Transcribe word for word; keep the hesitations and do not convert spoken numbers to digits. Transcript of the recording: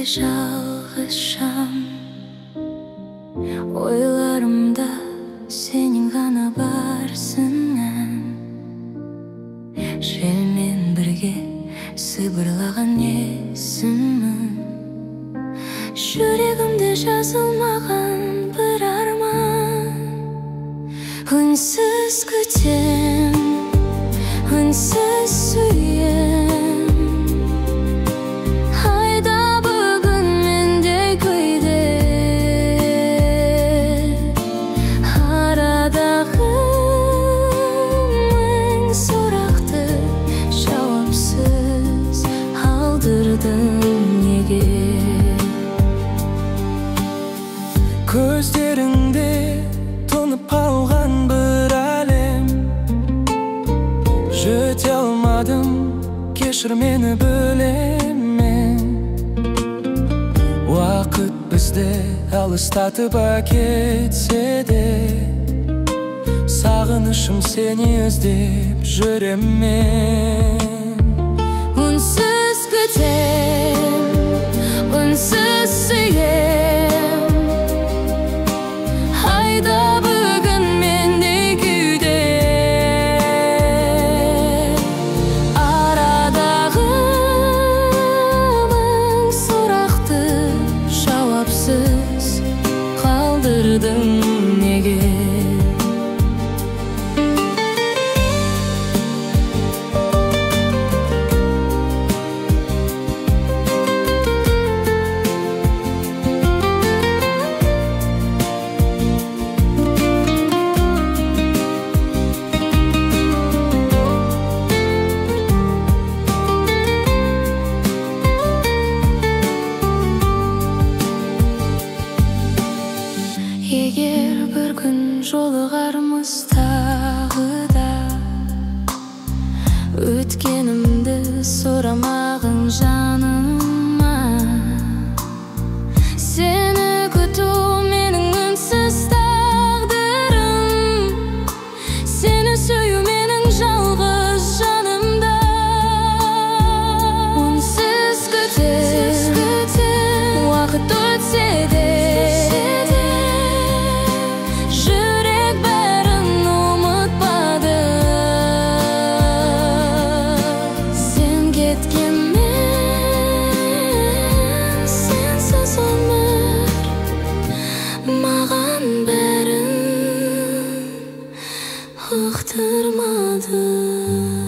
Кейде жалғызшам, ойларымда сенің ғана барсың ән. Желмен бірге сыбырлаған есімің, жүрегімде жазылмаған бір арман. Үнсіз күтем, үнсіз сүйем, көздеріңде тұнып қалған бір әлем. Жете алмадым, кешір мені бөлемін. Уақыт бізді алыстатып әкетсе де, сағынышым сені іздеп жүрем мен. Үнсіз күтем, үнсіз сүйем, неге? Егер бір күн жолығармыз тағы да, өткенімді сұрамағын жаныма. Сені күту менің үнсіз тағдырым, сені сүю менің жалғыз жанымда. Үнсіз күтем, уақыт өтсе де, маған бәрін ұқтырмады.